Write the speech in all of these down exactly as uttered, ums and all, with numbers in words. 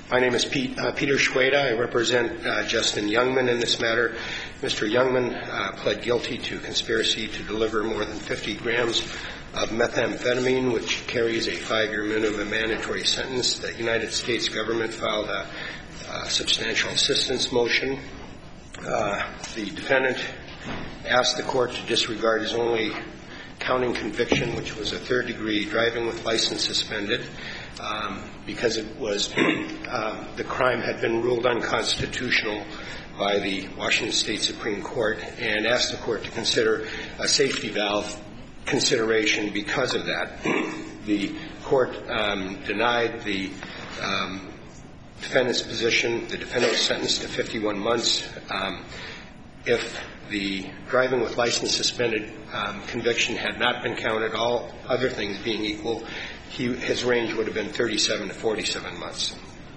My name is Pete, uh, Peter Schweda. I represent uh, Justin Youngman in this matter. Mister Youngman uh, pled guilty to conspiracy to deliver more than fifty grams of methamphetamine, which carries a five-year minimum mandatory sentence. The United States government filed a, a substantial assistance motion. Uh, the defendant asked the court to disregard his only counting conviction, which was a third-degree driving with license suspended, um, because it was uh, the crime had been ruled unconstitutional by the Washington State Supreme Court, and asked the court to consider a safety valve consideration because of that. The court um, denied the um, defendant's position. The defendant was sentenced to fifty-one months. Um, if the driving with license suspended um, conviction had not been counted, all other things being equal, he, his range would have been thirty-seven to forty-seven months.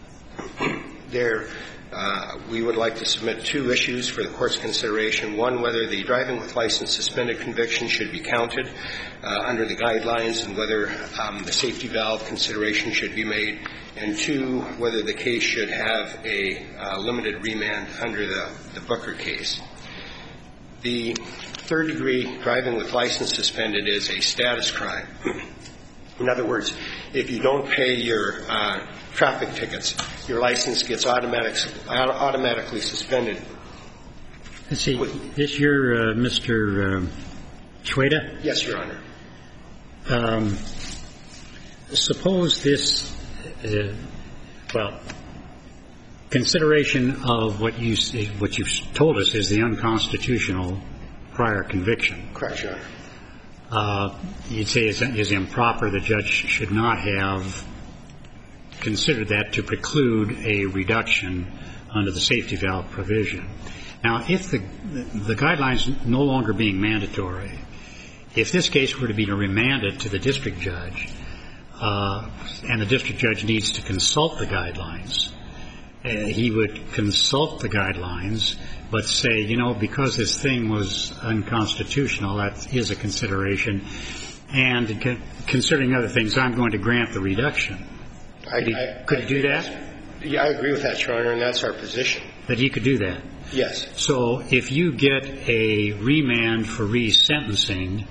There, uh, we would like to submit two issues for the court's consideration. One, whether the driving with license suspended conviction should be counted uh, under the guidelines, and whether um, the safety valve consideration should be made. And two, whether the case should have a uh, limited remand under the, the Booker case. The third-degree driving with license suspended is a status crime. In other words, if you don't pay your uh, traffic tickets, your license gets automatic, automatically suspended. Let's see. This your uh, Mister Uh, Schweda? Yes, Your Honor. Um, suppose this, uh, well, consideration of what you what you've told us is the unconstitutional prior conviction. Correct, Your Honor. Uh, you'd say is, is improper. The judge should not have considered that to preclude a reduction under the safety valve provision. Now, if the the guidelines no longer being mandatory, if this case were to be remanded to the district judge, uh, and the district judge needs to consult the guidelines, uh, he would consult the guidelines, but say, you know, because this thing was unconstitutional, that is a consideration, and con- considering other things, I'm going to grant the reduction. I, could he, I, could he do that? Yeah, I agree with that, Your Honor, and that's our position. That he could do that? Yes. So if you get a remand for resentencing,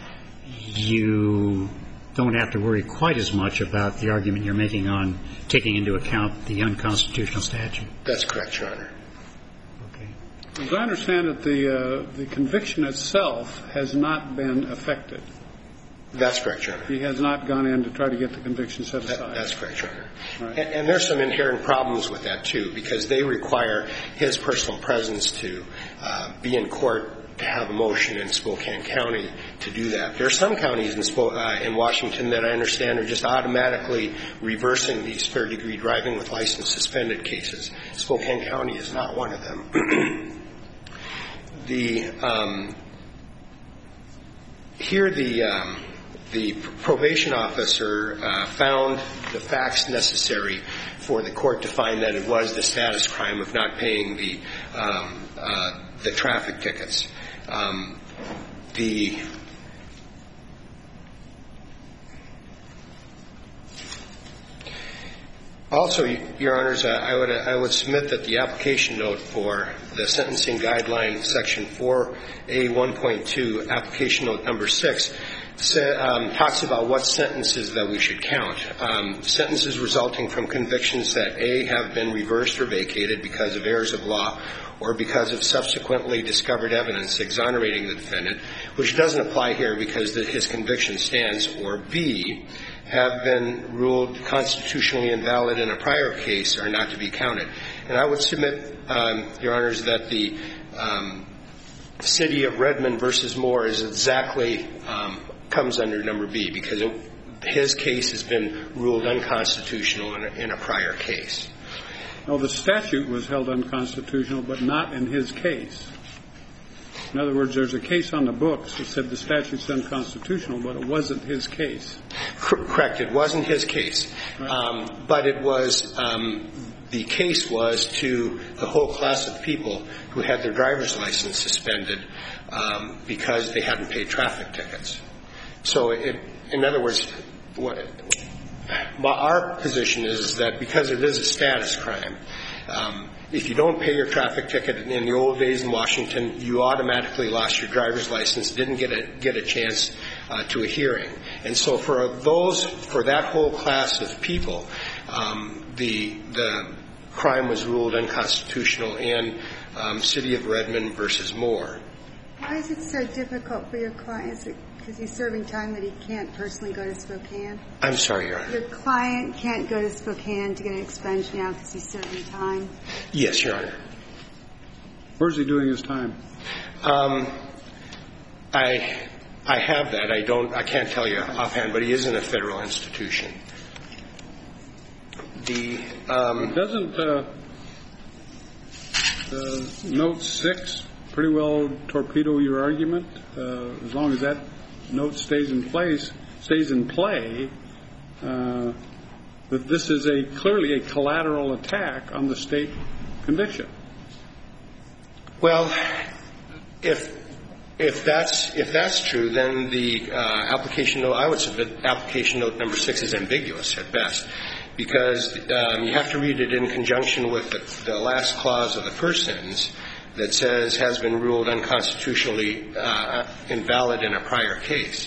you don't have to worry quite as much about the argument you're making on taking into account the unconstitutional statute. That's correct, Your Honor. Okay. As I understand it, the uh, the conviction itself has not been affected. That's correct, Your Honor. He has not gone in to try to get the conviction set aside. That, that's correct, Your Honor. Right. And, and there's some inherent problems with that, too, because they require his personal presence to uh, be in court, to have a motion in Spokane County to do that. There are some counties in, Sp- uh, in Washington that I understand are just automatically reversing these third-degree driving with license suspended cases. Spokane County is not one of them. the um, here the um, the probation officer uh, found the facts necessary for the court to find that it was the status crime of not paying the um, uh, the traffic tickets. Um, the Also, Your Honors, uh, I would uh, I would submit that the application note for the sentencing guideline, section four A one point two, application note number six, say, um, talks about what sentences that we should count. Um, sentences resulting from convictions that A, have been reversed or vacated because of errors of law or because of subsequently discovered evidence exonerating the defendant, which doesn't apply here because the, his conviction stands, or B, have been ruled constitutionally invalid in a prior case are not to be counted. And I would submit, um, Your Honors, that the um, city of Redmond versus Moore is exactly um, comes under number B, because it, his case has been ruled unconstitutional in a, in a prior case. No, the statute was held unconstitutional, but not in his case. In other words, there's a case on the books that said the statute's unconstitutional, but it wasn't his case. Correct. It wasn't his case. Right. Um, but it was, um, the case was to the whole class of people who had their driver's license suspended um, because they hadn't paid traffic tickets. So, it, in other words, what, well, our position is that because it is a status crime, um, if you don't pay your traffic ticket in the old days in Washington, you automatically lost your driver's license, didn't get a get a chance uh, to a hearing. And so for those, for that whole class of people, um, the the crime was ruled unconstitutional in um, City of Redmond versus Moore. Why is it so difficult for your client? Is it because he's serving time that he can't personally go to Spokane? I'm sorry, Your Honor. Your client can't go to Spokane to get an expunge now because he's serving time? Yes, Your Honor. Where's he doing his time? Um, I I have that. I don't. I can't tell you offhand, but he is in a federal institution. The um, doesn't uh, uh, note six pretty well torpedo your argument? Uh, as long as that note stays in place, stays in play, uh, that this is a clearly a collateral attack on the state conviction. Well, if if that's if that's true, then the uh, application note, I would submit application note number six is ambiguous at best, because um, you have to read it in conjunction with the, the last clause of the first sentence that says has been ruled unconstitutionally uh, invalid in a prior case.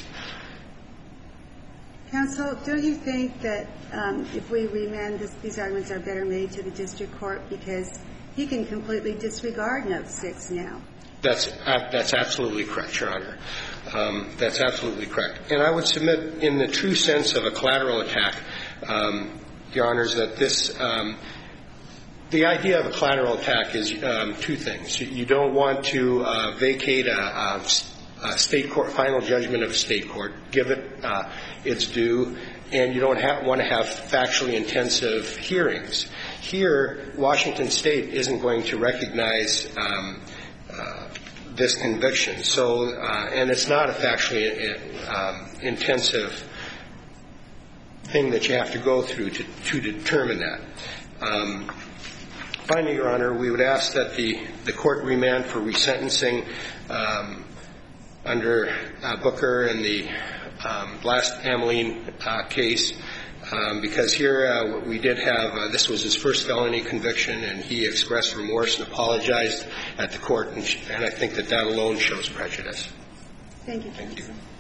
Counsel, don't you think that um, if we remand this, these arguments are better made to the district court because he can completely disregard note six now? That's uh, that's absolutely correct, Your Honor. Um, that's absolutely correct. And I would submit, in the true sense of a collateral attack, um, Your Honors, that this um, the idea of a collateral attack is um, two things. You don't want to uh, vacate a, a, a state court final judgment of a state court, give it uh, its due, and you don't have, want to have factually intensive hearings. Here, Washington State isn't going to recognize um, uh, this conviction, so uh, and it's not a factually um, intensive thing that you have to go through to, to determine that. Um, Finally, Your Honor, we would ask that the, the court remand for resentencing um, under uh, Booker and the um, last Ameline uh, case, um, because here uh, we did have, uh, this was his first felony conviction, and he expressed remorse and apologized at the court, and, sh- and I think that that alone shows prejudice. Thank you. Thank you.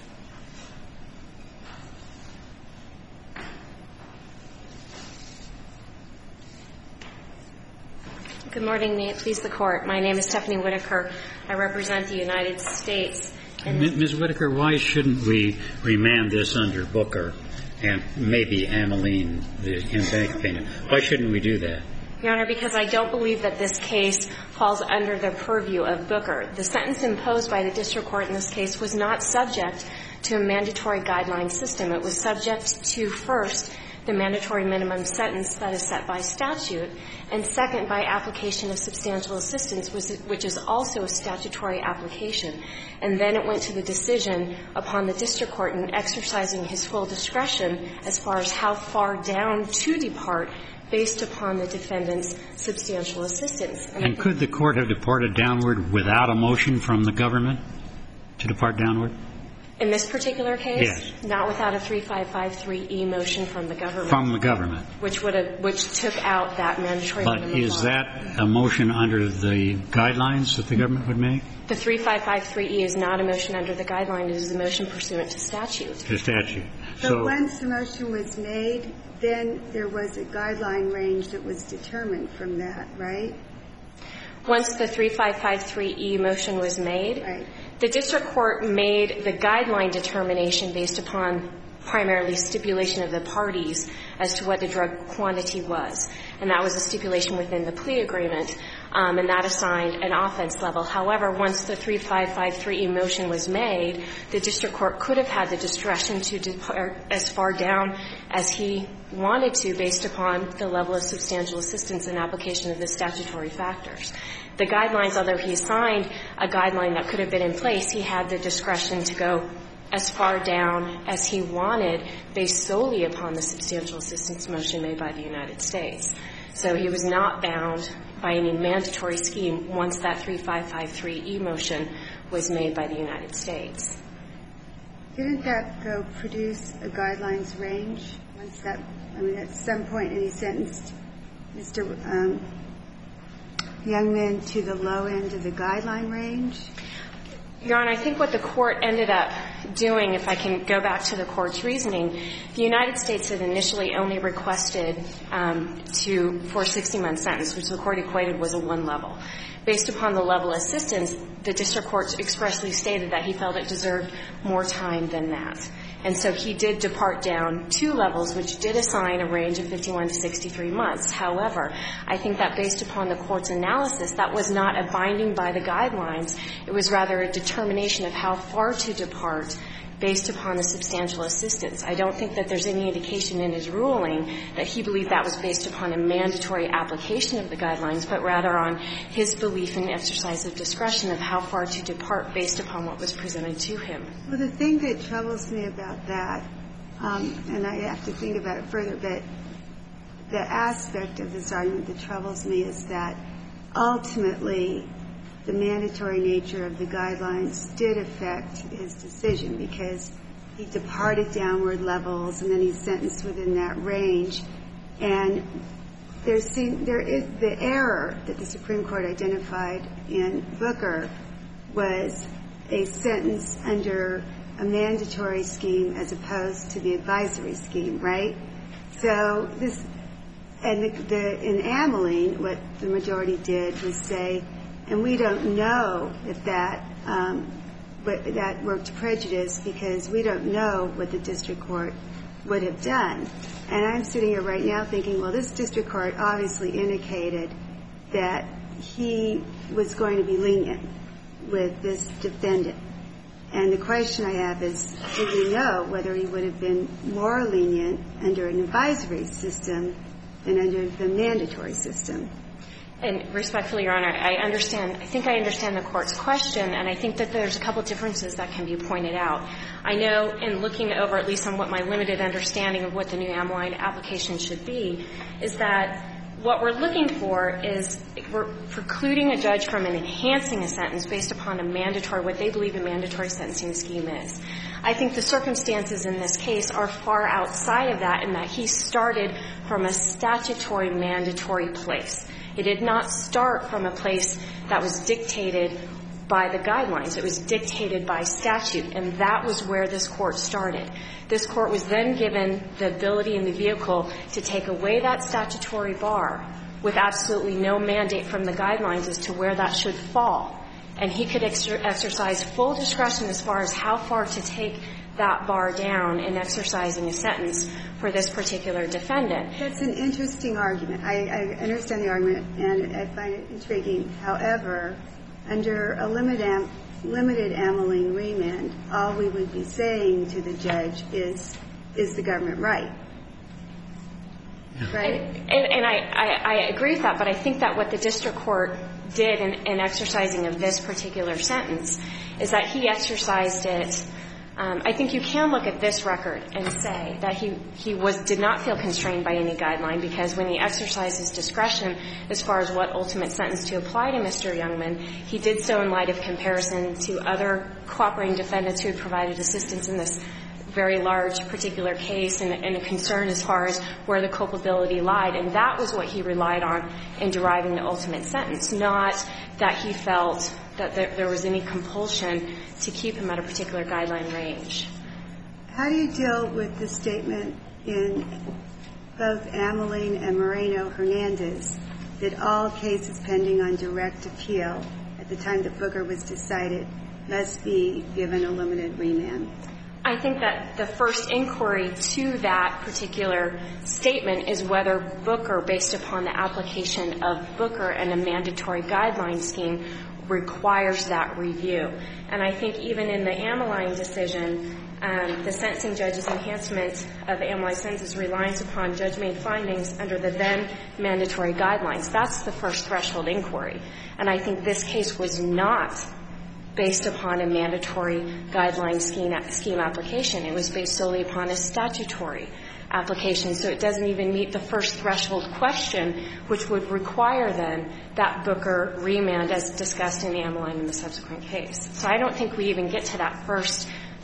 Good morning. May it please the Court. My name is Stephanie Whitaker. I represent the United States. Miz Whitaker, why shouldn't we remand this under Booker and maybe Ameline, the in-bank opinion? Why shouldn't we do that? Your Honor, because I don't believe that this case falls under the purview of Booker. The sentence imposed by the district court in this case was not subject to a mandatory guideline system. It was subject to, first, the mandatory minimum sentence that is set by statute, and second, by application of substantial assistance, which is also a statutory application. And then it went to the decision upon the district court in exercising his full discretion as far as how far down to depart based upon the defendant's substantial assistance. And, and could the court have departed downward without a motion from the government to depart downward? In this particular case? Yes. Not without a thirty-five fifty-three E motion from the government. From the government. Which would have, which took out that mandatory minimum. But is that a motion under the guidelines that the government would make? The thirty-five fifty-three E is not a motion under the guideline. It is a motion pursuant to statute. To statute. So, so once the motion was made, then there was a guideline range that was determined from that, right? Once the thirty-five fifty-three E motion was made, right. The district court made the guideline determination based upon primarily stipulation of the parties as to what the drug quantity was. And that was a stipulation within the plea agreement, um, and that assigned an offense level. However, once the thirty-five fifty-three E motion was made, the district court could have had the discretion to depart as far down as he wanted to based upon the level of substantial assistance and application of the statutory factors. The guidelines, although he assigned a guideline that could have been in place, he had the discretion to go as far down as he wanted based solely upon the substantial assistance motion made by the United States. So he was not bound by any mandatory scheme once that thirty-five fifty-three E motion was made by the United States. Didn't that go produce a guidelines range? Once that, I mean, at some point, and he sentenced Mister Um, Youngman to the low end of the guideline range? Your Honor, I think what the court ended up doing, if I can go back to the court's reasoning, the United States had initially only requested um, to for a sixty-month sentence, which the court equated was a one level. Based upon the level of assistance, the district court expressly stated that he felt it deserved more time than that. And so he did depart down two levels, which did assign a range of fifty-one to sixty-three months. However, I think that based upon the court's analysis, that was not a binding by the guidelines. It was rather a determination of how far to depart based upon the substantial assistance. I don't think that there's any indication in his ruling that he believed that was based upon a mandatory application of the guidelines, but rather on his belief in exercise of discretion of how far to depart based upon what was presented to him. Well, the thing that troubles me about that, um, and I have to think about it further, but the aspect of this argument that troubles me is that ultimately the mandatory nature of the guidelines did affect his decision because he departed downward levels and then he's sentenced within that range. And there, seem, there is the error that the Supreme Court identified in Booker was a sentence under a mandatory scheme as opposed to the advisory scheme, right? So this, and the, the, in Ameline, what the majority did was say, and we don't know if that um, but that worked prejudice because we don't know what the district court would have done. And I'm sitting here right now thinking, well, this district court obviously indicated that he was going to be lenient with this defendant. And the question I have is, do we know whether he would have been more lenient under an advisory system than under the mandatory system? And respectfully, Your Honor, I understand, I think I understand the Court's question, and I think that there's a couple differences that can be pointed out. I know in looking over, at least on what my limited understanding of what the new Ameline application should be, is that what we're looking for is we're precluding a judge from enhancing a sentence based upon a mandatory, what they believe a mandatory sentencing scheme is. I think the circumstances in this case are far outside of that in that he started from a statutory mandatory place. It did not start from a place that was dictated by the guidelines. It was dictated by statute, and that was where this Court started. This Court was then given the ability and the vehicle to take away that statutory bar with absolutely no mandate from the guidelines as to where that should fall. And he could ex- exercise full discretion as far as how far to take that bar down in exercising a sentence for this particular defendant. That's an interesting argument. I, I understand the argument, and I find it intriguing. However, under a limited, am, limited Ameline remand, all we would be saying to the judge is, is the government right? Right? And, and, and I, I, I agree with that, but I think that what the district court did in, in exercising of this particular sentence is that he exercised it. Um, I think you can look at this record and say that he, he was, did not feel constrained by any guideline because when he exercised his discretion as far as what ultimate sentence to apply to Mister Youngman, he did so in light of comparison to other cooperating defendants who had provided assistance in this very large particular case and, and a concern as far as where the culpability lied. And that was what he relied on in deriving the ultimate sentence, not that he felt that there, there was any compulsion to keep him at a particular guideline range. How do you deal with the statement in both Ameline and Moreno-Hernandez that all cases pending on direct appeal at the time that Booker was decided must be given a limited remand? I think that the first inquiry to that particular statement is whether Booker, based upon the application of Booker and a mandatory guideline scheme, requires that review. And I think even in the Ameline decision, um, the sentencing judge's enhancement of Ameline's sentences relies upon judge-made findings under the then mandatory guidelines. That's the first threshold inquiry. And I think this case was not based upon a mandatory guideline scheme, scheme application. It was based solely upon a statutory application. So it doesn't even meet the first threshold question, which would require then that Booker remand as discussed in Ameline in the subsequent case. So I don't think we even get to that first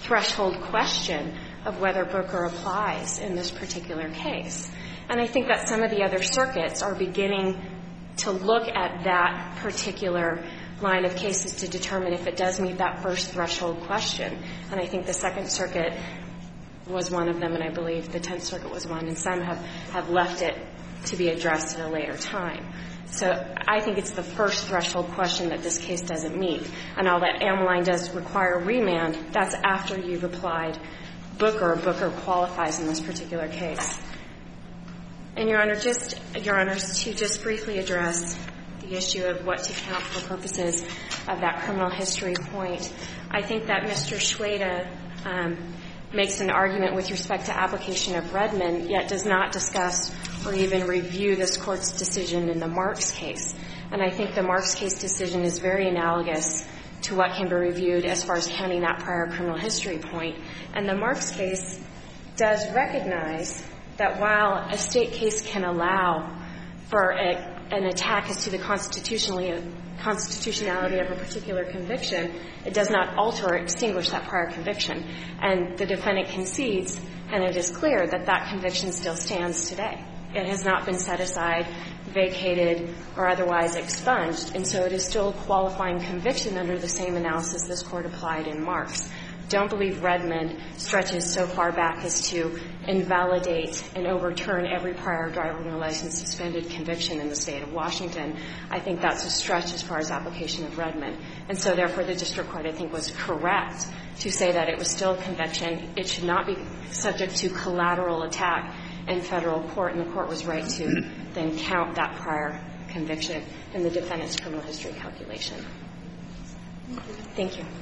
threshold question of whether Booker applies in this particular case. And I think that some of the other circuits are beginning to look at that particular line of cases to determine if it does meet that first threshold question. And I think the Second Circuit was one of them, and I believe the Tenth Circuit was one, and some have, have left it to be addressed at a later time. So I think it's the first threshold question that this case doesn't meet. And all that Ameline does require remand, that's after you've applied Booker. Booker qualifies in this particular case. And, Your Honor, just, Your Honors, to just briefly address the issue of what to count for purposes of that criminal history point, I think that Mister Shweda um, makes an argument with respect to application of Redmond, yet does not discuss or even review this Court's decision in the Marks case. And I think the Marks case decision is very analogous to what can be reviewed as far as counting that prior criminal history point. And the Marks case does recognize that while a state case can allow for a, an attack as to the constitutionally, constitutionality of a particular conviction, it does not alter or extinguish that prior conviction. And the defendant concedes, and it is clear that that conviction still stands today. It has not been set aside, vacated, or otherwise expunged, and so it is still a qualifying conviction under the same analysis this Court applied in Marks. Don't believe Redmond stretches so far back as to invalidate and overturn every prior driving license suspended conviction in the state of Washington. I think that's a stretch as far as application of Redmond. And so, therefore, the district court, I think, was correct to say that it was still a conviction. It should not be subject to collateral attack in federal court, and the court was right to then count that prior conviction in the defendant's criminal history calculation. Thank you.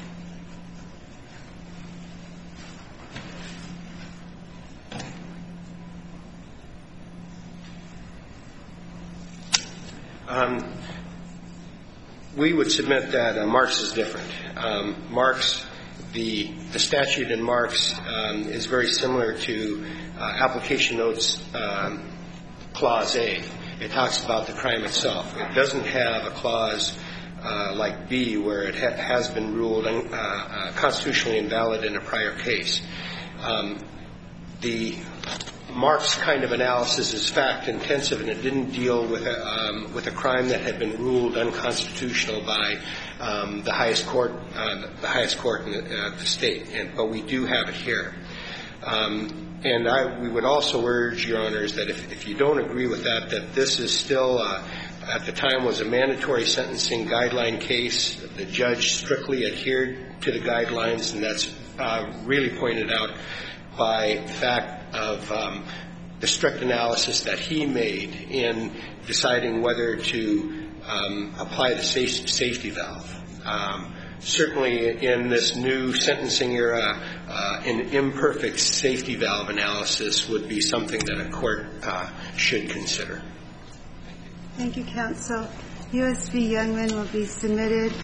Um, we would submit that uh, Marks is different. Um, Marks, the the statute in Marks um, is very similar to uh, Application Notes um, Clause A. It talks about the crime itself. It doesn't have a clause uh, like B where it ha- has been ruled un- uh, uh, constitutionally invalid in a prior case. Um, the Marks kind of analysis is fact-intensive, and it didn't deal with a, um, with a crime that had been ruled unconstitutional by um, the highest court, uh, the highest court in the, uh, the state. And, but we do have it here. Um, and I, we would also urge, Your Honors, that if, if you don't agree with that, that this is still, uh, at the time, was a mandatory sentencing guideline case. The judge strictly adhered to the guidelines, and that's uh, really pointed out by the fact of um, the strict analysis that he made in deciding whether to um, apply the safe, safety valve. Um, certainly in this new sentencing era, uh, an imperfect safety valve analysis would be something that a court uh, should consider. Thank you, counsel. U S v. Youngman will be submitted.